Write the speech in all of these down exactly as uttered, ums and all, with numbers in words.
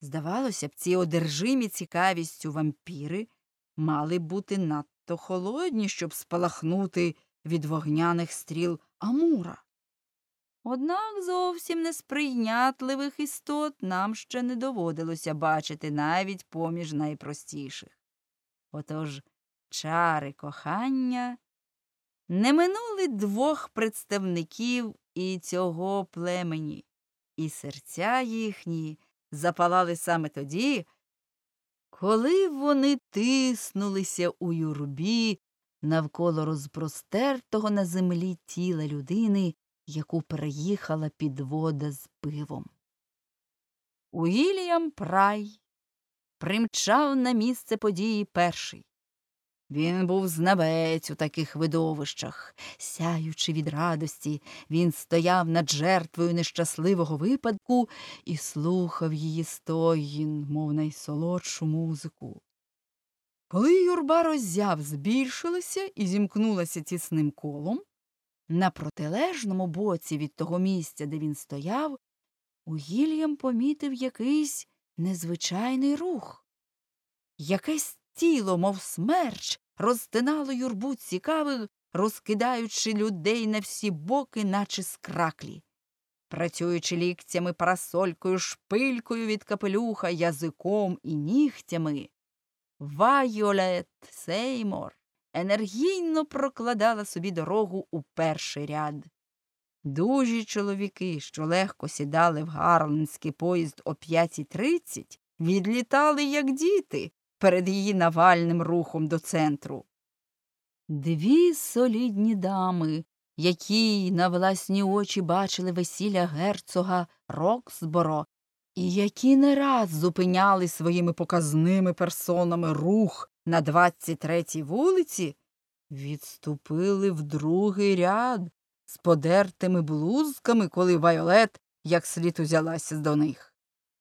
Здавалося б, ці одержимі цікавістю вампіри мали бути надто холодні, щоб спалахнути від вогняних стріл Амура. Однак зовсім несприйнятливих істот нам ще не доводилося бачити навіть поміж найпростіших. Отож чари кохання не минули двох представників і цього племені, і серця їхні запалали саме тоді, коли вони тиснулися у юрбі навколо розпростертого на землі тіла людини, яку переїхала підвода з пивом. Уільям Прай примчав на місце події перший. Він був знавець у таких видовищах. Сяючи від радості, він стояв над жертвою нещасливого випадку і слухав її стогін, мов найсолодшу музику. Коли юрба роззяв збільшилася і зімкнулася тісним колом, на протилежному боці від того місця, де він стояв, Уільям помітив якийсь незвичайний рух. Якесь тіло, мов смерч, розтинало юрбу цікавих, розкидаючи людей на всі боки, наче скраклі. Працюючи ліктями, парасолькою, шпилькою від капелюха, язиком і нігтями, Вайолет Сеймор енергійно прокладала собі дорогу у перший ряд. Дужі чоловіки, що легко сідали в гарлемський поїзд о п'ятій тридцять, відлітали, як діти, перед її навальним рухом до центру. Дві солідні дами, які на власні очі бачили весілля герцога Роксборо, і які не раз зупиняли своїми показними персонами рух на двадцять третій вулиці, відступили в другий ряд з подертими блузками, коли Вайолет як слід узялася до них.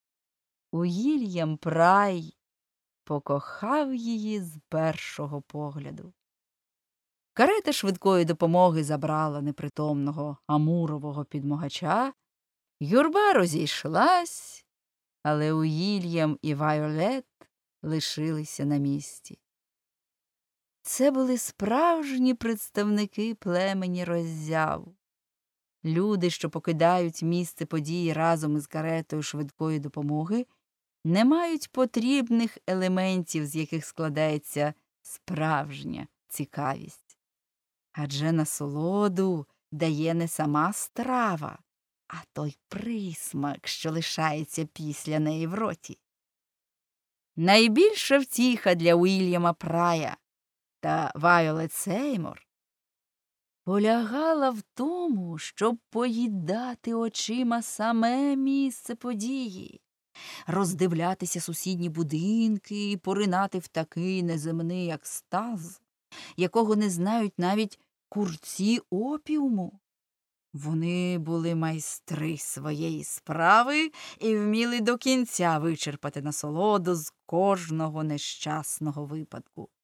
Уільям Прай покохав її з першого погляду. Карета швидкої допомоги забрала непритомного амурового підмогача, юрба розійшлась, але Уільям і Вайолет лишилися на місці. Це були справжні представники племені роззяв. Люди, що покидають місце події разом із каретою швидкої допомоги, не мають потрібних елементів, з яких складається справжня цікавість. Адже насолоду дає не сама страва, а той присмак, що лишається після неї в роті. Найбільша втіха для Уільяма Прая та Вайолет Сеймор полягала в тому, щоб поїдати очима саме місце події, роздивлятися сусідні будинки і поринати в такий неземний екстаз, якого не знають навіть курці опіуму. Вони були майстри своєї справи і вміли до кінця вичерпати насолоду з кожного нещасного випадку.